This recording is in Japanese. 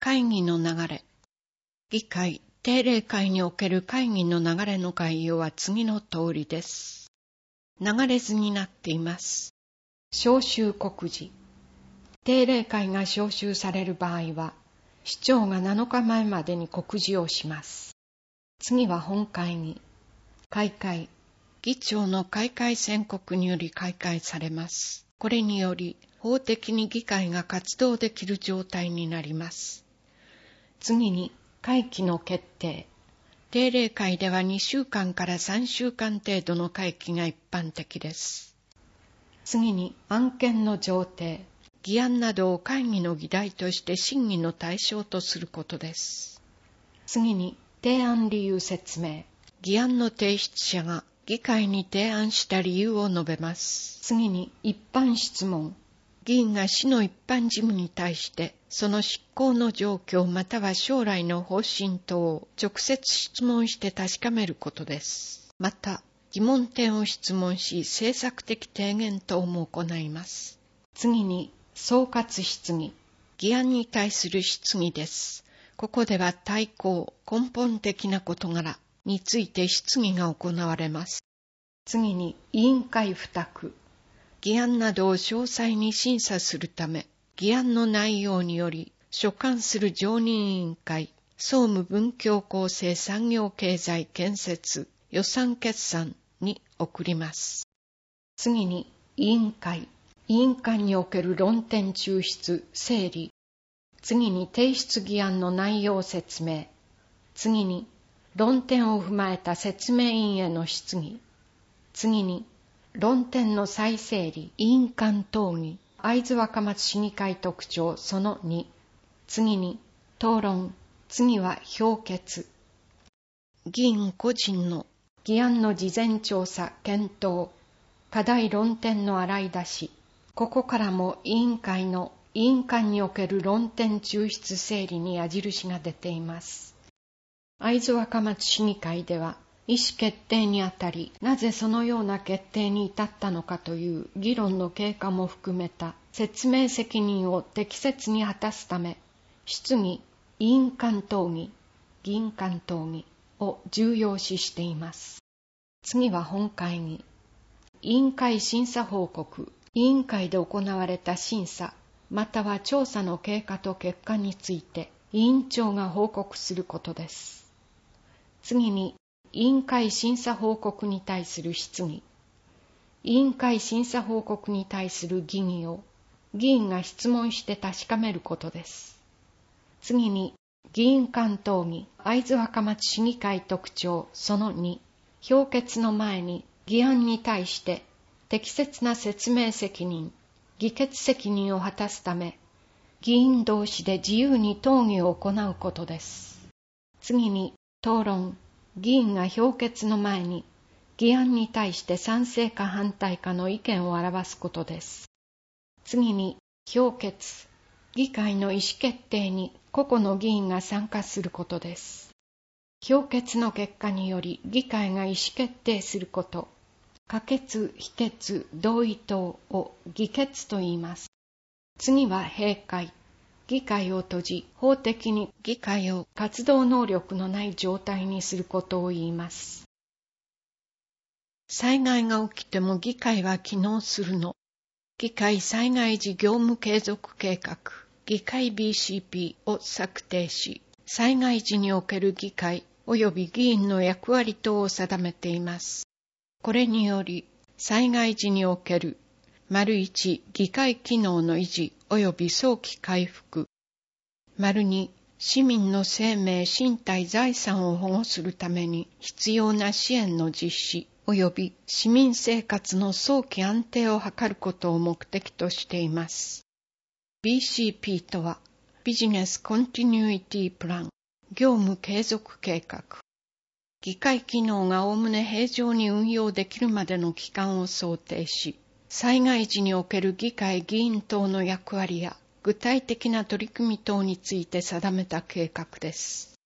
会議の流れ。議会、定例会における会議の流れの概要は次の通りです。流れ図になっています。招集告示。定例会が招集される場合は、市長が7日前までに告示をします。次は本会議。開会。議長の開会宣告により開会されます。これにより、法的に議会が活動できる状態になります。次に、会期の決定。定例会では2週間から3週間程度の会期が一般的です。次に、案件の上程。議案などを会議の議題として審議の対象とすることです。次に、提案理由説明。議案の提出者が議会に提案した理由を述べます。次に、一般質問。議員が市の一般事務に対して、その執行の状況または将来の方針等を直接質問して確かめることです。また、疑問点を質問し、政策的提言等も行います。次に、総括質疑。議案に対する質疑です。ここでは大綱、根本的な事柄について質疑が行われます。次に、委員会付託。議案などを詳細に審査するため、議案の内容により、所管する常任委員会、総務文教厚生産業経済建設予算決算に送ります。次に、委員会。委員会における論点抽出、整理。次に、提出議案の内容説明。次に、論点を踏まえた説明委員への質疑。次に、論点の再整理、委員間討議。会津若松市議会特徴その2。次に、討論。次は評決。議員個人の議案の事前調査、検討。課題論点の洗い出し。ここからも委員会の委員間における論点抽出整理に矢印が出ています。会津若松市議会では、意思決定にあたり、なぜそのような決定に至ったのかという議論の経過も含めた説明責任を適切に果たすため、質疑、委員間討議、議員間討議を重要視しています。次は本会議。委員会審査報告。委員会で行われた審査、または調査の経過と結果について、委員長が報告することです。次に、委員会審査報告に対する質疑。委員会審査報告に対する疑義を、議員が質問して確かめることです。次に、議員間討議、会津若松市議会特徴その2。評決の前に、議案に対して、適切な説明責任、議決責任を果たすため、議員同士で自由に討議を行うことです。次に、討論。議員が評決の前に、議案に対して賛成か反対かの意見を表すことです。次に、評決。議会の意思決定に個々の議員が参加することです。評決の結果により議会が意思決定すること、可決、否決、同意等を議決と言います。次は閉会。議会を閉じ、法的に議会を活動能力のない状態にすることを言います。災害が起きても議会は機能するの。議会災害時業務継続計画、議会 BCP を策定し、災害時における議会及び議員の役割等を定めています。これにより、災害時における 1. 議会機能の維持及び早期回復 2. 市民の生命、身体、財産を保護するために必要な支援の実施及び市民生活の早期安定を図ることを目的としています。BCP とはビジネスコンティニュイティプラン、業務継続計画。議会機能がおおむね平常に運用できるまでの期間を想定し、災害時における議会議員等の役割や具体的な取り組み等について定めた計画です。